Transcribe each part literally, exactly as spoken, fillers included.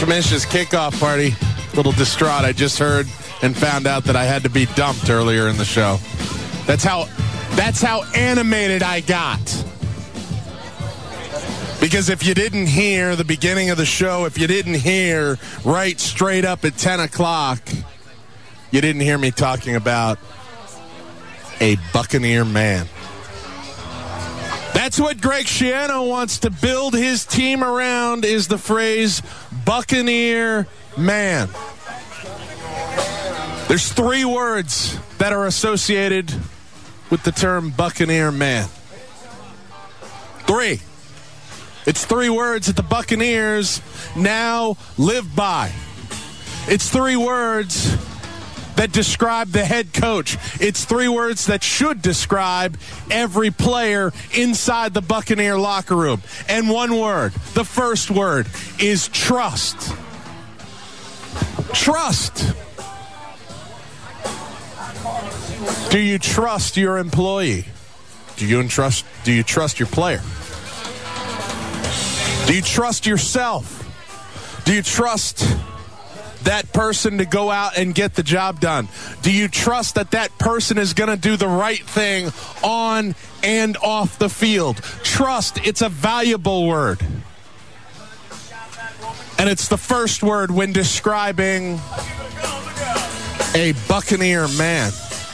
finish his kickoff party. A little distraught. I just heard and found out that I had to be dumped earlier in the show. That's how, that's how animated I got. Because if you didn't hear the beginning of the show, if you didn't hear right straight up at ten o'clock, you didn't hear me talking about a Buccaneer man. That's what Greg Schiano wants to build his team around, is the phrase Buccaneer man. There's three words that are associated with the term Buccaneer man. Three. It's three words that the Buccaneers now live by. It's three words that describe the head coach. It's three words that should describe every player inside the Buccaneer locker room. And one word, the first word, is trust. Trust. Do you trust your employee? Do you entrust, do you trust your player? Do you trust yourself? Do you trust that person to go out and get the job done? Do you trust that that person is going to do the right thing on and off the field? Trust, it's a valuable word. And it's the first word when describing a Buccaneer man.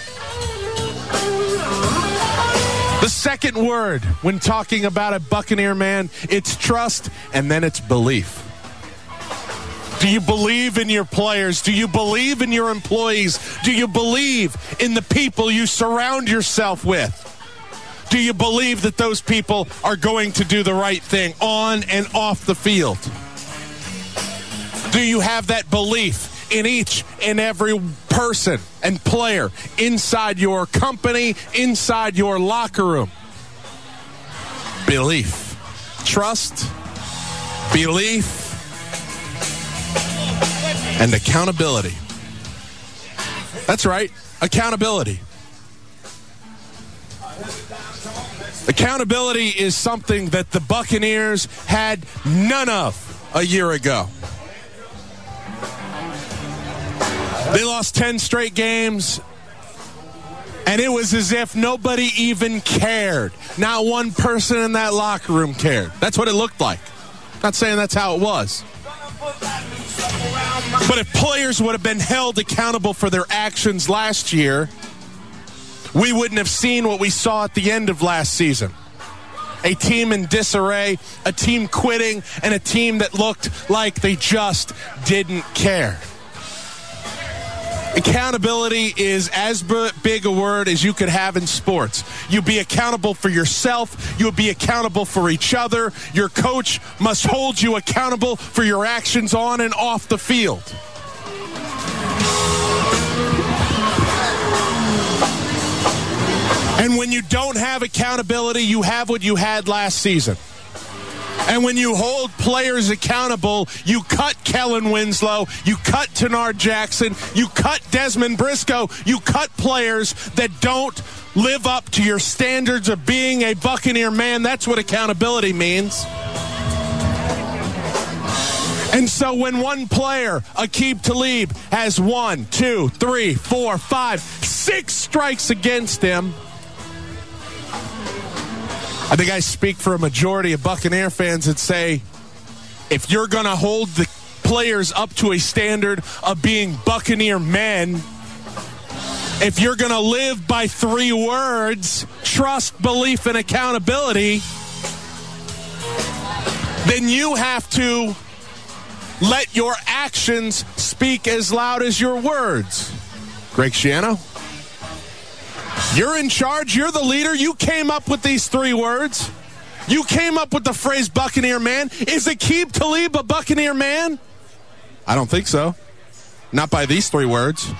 The second word when talking about a Buccaneer man, it's trust, and then it's belief. Do you believe in your players? Do you believe in your employees? Do you believe in the people you surround yourself with? Do you believe that those people are going to do the right thing on and off the field? Do you have that belief in each and every person and player inside your company, inside your locker room? Belief. Trust, belief, and accountability. That's right, accountability. Accountability is something that the Buccaneers had none of a year ago. They lost ten straight games, and it was as if nobody even cared. Not one person in that locker room cared. That's what it looked like. Not saying that's how it was. But if players would have been held accountable for their actions last year, we wouldn't have seen what we saw at the end of last season. A team in disarray, a team quitting, and a team that looked like they just didn't care. Accountability is as big a word as you could have in sports. You be accountable for yourself. You'll be accountable for each other. Your coach must hold you accountable for your actions on and off the field. And when you don't have accountability, you have what you had last season. And when you hold players accountable, you cut Kellen Winslow, you cut Tenard Jackson, you cut Desmond Briscoe, you cut players that don't live up to your standards of being a Buccaneer man. That's what accountability means. And so when one player, Aqib Talib, has one, two, three, four, five, six strikes against him, I think I speak for a majority of Buccaneer fans that say, if you're going to hold the players up to a standard of being Buccaneer men, if you're going to live by three words, trust, belief, and accountability, then you have to let your actions speak as loud as your words. Greg Schiano? You're in charge. You're the leader. You came up with these three words. You came up with the phrase Buccaneer man. Is Aqib Talib a Buccaneer man? I don't think so. Not by these three words.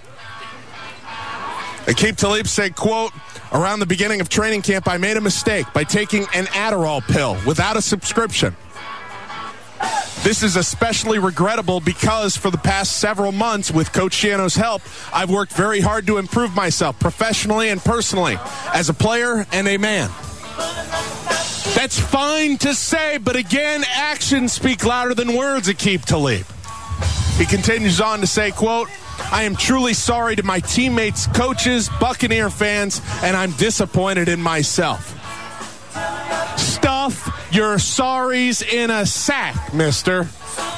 Aqib Talib said, quote, around the beginning of training camp, I made a mistake by taking an Adderall pill without a subscription. This is especially regrettable because for the past several months, with Coach Schiano's help, I've worked very hard to improve myself professionally and personally as a player and a man. That's fine to say, but again, actions speak louder than words, Aqib Talib. He continues on to say, quote, I am truly sorry to my teammates, coaches, Buccaneer fans, and I'm disappointed in myself. Stuff your sorries in a sack, mister.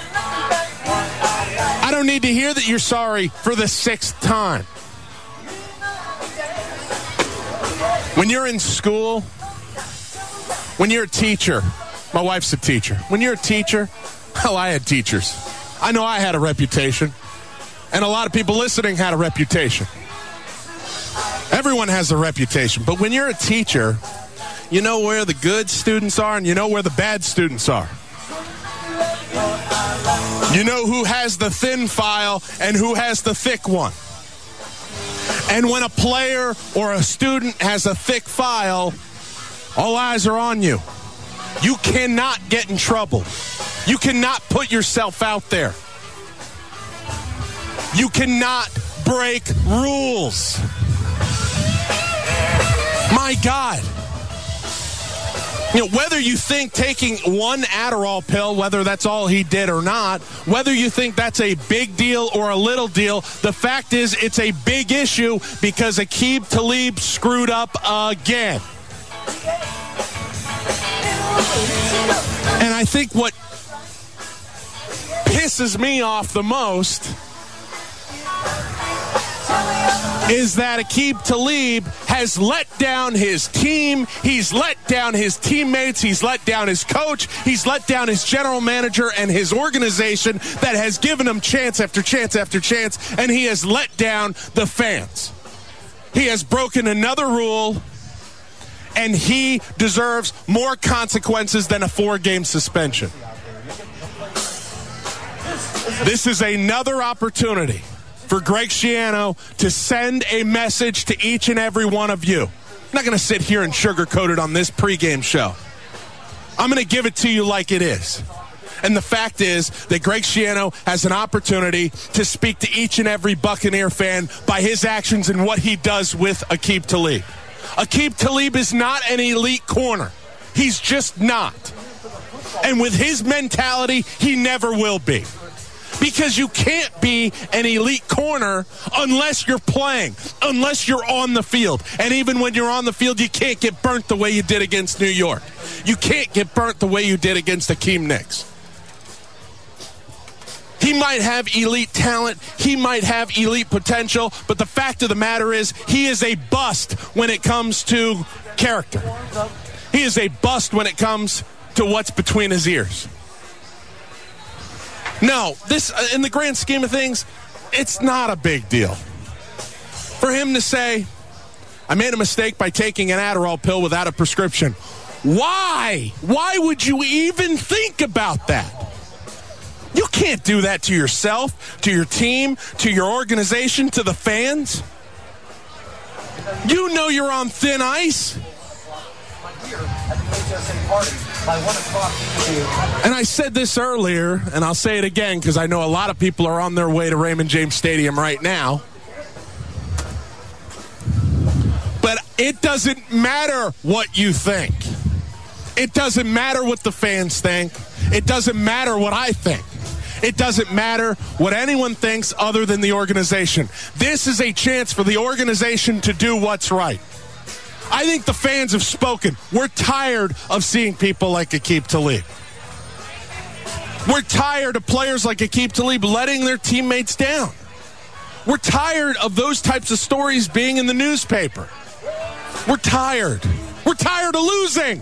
I don't need to hear that you're sorry for the sixth time. When you're in school, when you're a teacher, my wife's a teacher. When you're a teacher, hell, I had teachers. I know I had a reputation. And a lot of people listening had a reputation. Everyone has a reputation. But when you're a teacher, you know where the good students are and you know where the bad students are. You know who has the thin file and who has the thick one. And when a player or a student has a thick file, all eyes are on you. You cannot get in trouble. You cannot put yourself out there. You cannot break rules. My God. You know, whether you think taking one Adderall pill, whether that's all he did or not, whether you think that's a big deal or a little deal, the fact is it's a big issue because Aqib Talib screwed up again. And I think what pisses me off the most is that Aqib Talib has let down his team, he's let down his teammates, he's let down his coach, he's let down his general manager and his organization that has given him chance after chance after chance, and he has let down the fans. He has broken another rule, and he deserves more consequences than a four-game suspension. This is another opportunity for Greg Schiano to send a message to each and every one of you. I'm not going to sit here and sugarcoat it on this pregame show. I'm going to give it to you like it is. And the fact is that Greg Schiano has an opportunity to speak to each and every Buccaneer fan by his actions and what he does with Aqib Talib. Aqib Talib is not an elite corner. He's just not. And with his mentality, he never will be. Because you can't be an elite corner unless you're playing, unless you're on the field. And even when you're on the field, you can't get burnt the way you did against New York. You can't get burnt the way you did against Hakeem Nicks. He might have elite talent, he might have elite potential, but the fact of the matter is he is a bust when it comes to character. He is a bust when it comes to what's between his ears. No, this, in the grand scheme of things, it's not a big deal. For him to say, I made a mistake by taking an Adderall pill without a prescription. Why? Why would you even think about that? You can't do that to yourself, to your team, to your organization, to the fans. You know you're on thin ice. And I said this earlier, and I'll say it again because I know a lot of people are on their way to Raymond James Stadium right now. But it doesn't matter what you think. It doesn't matter what the fans think. It doesn't matter what I think. It doesn't matter what anyone thinks other than the organization. This is a chance for the organization to do what's right. I think the fans have spoken. We're tired of seeing people like Aqib Talib. We're tired of players like Aqib Talib letting their teammates down. We're tired of those types of stories being in the newspaper. We're tired. We're tired of losing.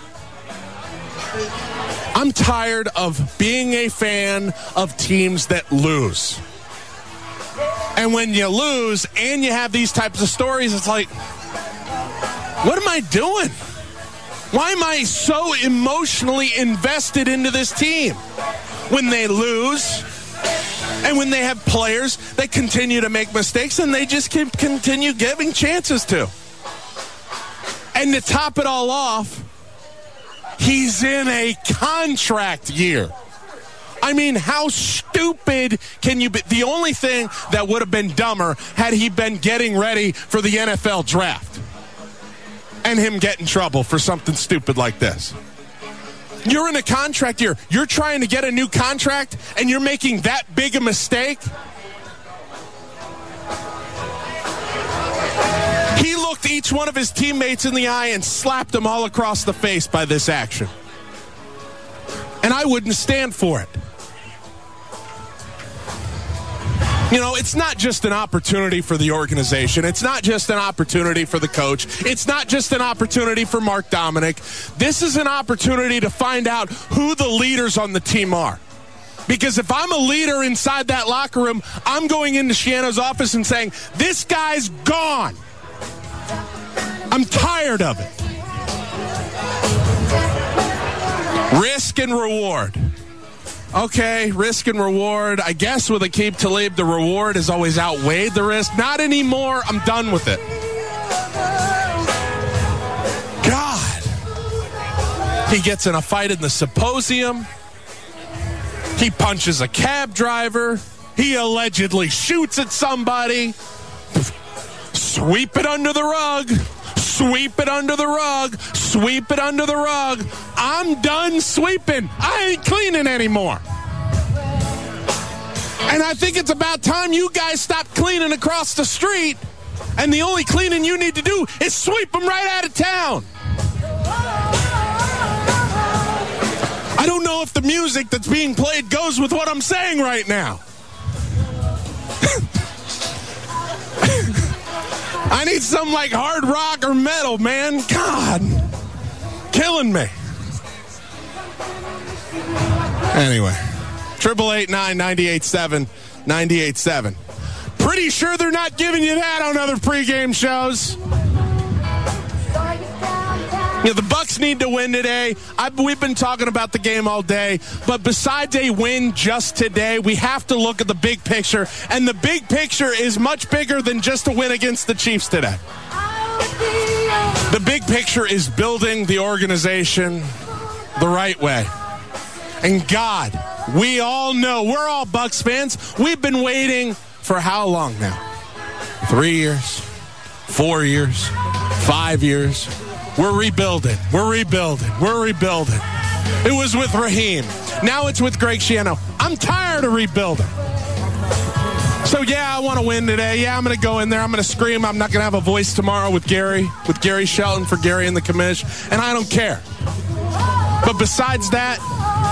I'm tired of being a fan of teams that lose. And when you lose and you have these types of stories, it's like, what am I doing? Why am I so emotionally invested into this team? When they lose and when they have players that continue to make mistakes and they just can continue giving chances to. And to top it all off, he's in a contract year. I mean, how stupid can you be? The only thing that would have been dumber had he been getting ready for the N F L draft. and him get in trouble for something stupid like this. You're in a contract year. You're trying to get a new contract, and you're making that big a mistake? He looked each one of his teammates in the eye and slapped them all across the face by this action. And I wouldn't stand for it. You know, it's not just an opportunity for the organization. It's not just an opportunity for the coach. It's not just an opportunity for Mark Dominic. This is an opportunity to find out who the leaders on the team are. Because if I'm a leader inside that locker room, I'm going into Schiano's office and saying, this guy's gone. I'm tired of it. Risk and reward. Okay, risk and reward. I guess with Aqib Talib, the reward has always outweighed the risk. Not anymore. I'm done with it. God. He gets in a fight in the symposium. He punches a cab driver. He allegedly shoots at somebody. Sweep it under the rug. Sweep it under the rug. Sweep it under the rug. I'm done sweeping. I ain't cleaning anymore. And I think it's about time you guys stop cleaning across the street. And the only cleaning you need to do is sweep them right out of town. I don't know if the music that's being played goes with what I'm saying right now. I need some like hard rock or metal, man. God. Killing me. Anyway. Triple eight nine ninety eight seven ninety eight seven. Pretty sure they're not giving you that on other pregame shows. You know, the Bucks need to win today. I, we've been talking about the game all day, but besides a win just today, we have to look at the big picture, and the big picture is much bigger than just a win against the Chiefs today. The big picture is building the organization the right way. And God, we all know, we're all Bucks fans, we've been waiting for how long now? Three years? Four years? Five years? We're rebuilding. We're rebuilding. We're rebuilding. It was with Raheem. Now it's with Greg Schiano. I'm tired of rebuilding. So, yeah, I want to win today. Yeah, I'm going to go in there. I'm going to scream. I'm not going to have a voice tomorrow with Gary, with Gary Shelton for Gary and the commish, and I don't care. But besides that,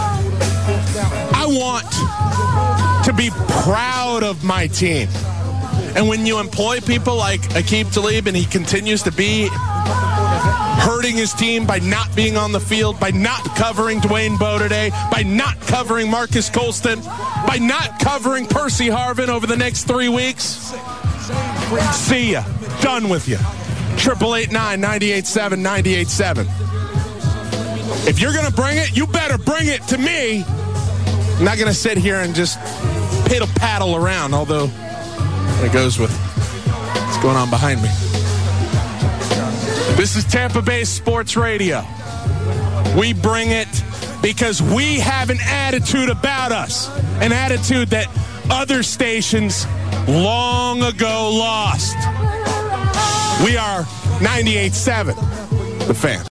I want to be proud of my team. And when you employ people like Aqib Talib, and he continues to be hurting his team by not being on the field, by not covering Dwayne Bowe today, by not covering Marcus Colston, by not covering Percy Harvin over the next three weeks. See ya. Done with you. Triple eight nine ninety eight seven ninety eight seven. If you're gonna bring it, you better bring it to me. I'm not gonna sit here and just piddle paddle around, although it goes with what's going on behind me. This is Tampa Bay Sports Radio. We bring it because we have an attitude about us, an attitude that other stations long ago lost. We are ninety-eight seven, The Fan.